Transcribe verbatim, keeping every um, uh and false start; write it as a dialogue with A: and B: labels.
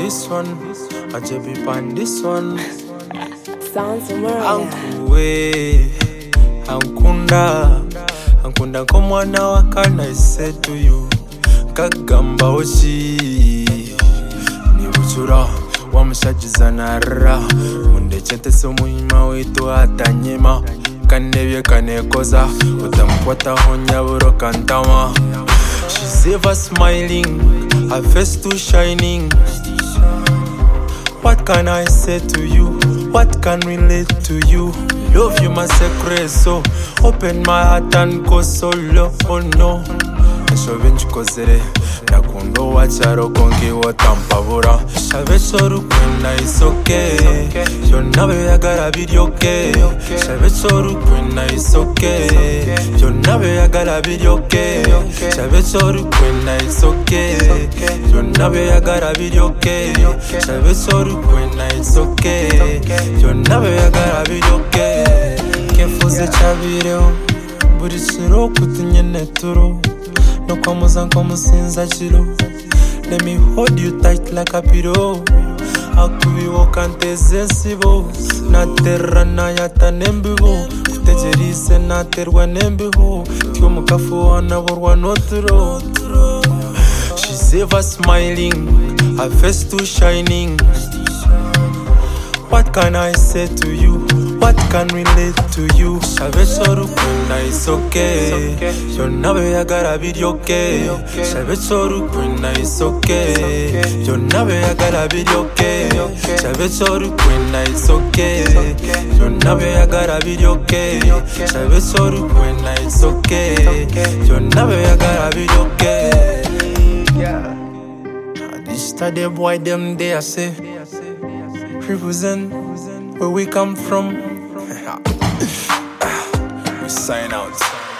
A: this one, I just be on this one.
B: Sounds familiar.
A: Ankuwe, ankunda, ankunda komwana wakana I said to you, kagamba ochi, ni buchura, wamushajiza narra, mundechete so muhima wetu atanyema, kanebye kanekoza, utamkwata honyaburo kantama. She's ever smiling, her face too shining. What can I say to you? What can relate to you? Love you my secret, so open my heart and go solo. Oh no, Eshobe nchikozere nakundo wacharo konki wotampabura. Shabe choru kwena is okay, yo nabe yagara bidyoke. Shabe choru kwena is okay, yo nabe yagara bidyoke. Shabe choru kwena is okay, yo nabe yagara bidyoke. Shabe choru kwena is okay, yo nabe yagara bidyoke. Kefuze chabireo, buri chiro kutinyene turo. No kwamuza nkomusinza chiro. Let me hold you tight like a pillow. Akubiwo kanteze nsibo. Naterra nayata nembibo. Kutejerise naterwa nembibo. Tyo mukafu wanaborwa noturo. She's ever smiling, her face too shining. What can I say to you? What can relate to you? Shabe choru kwena is okay, yo nabe yagara bidyoke. Shabe choru kwena is okay, yo nabe yagara bidyoke. Shabe choru kwena is okay, yo nabe yagara bidyoke. Shabe choru kwena is okay, yo nabe yagara bidyoke. This study boy them they I say represent where we come from. We sign out.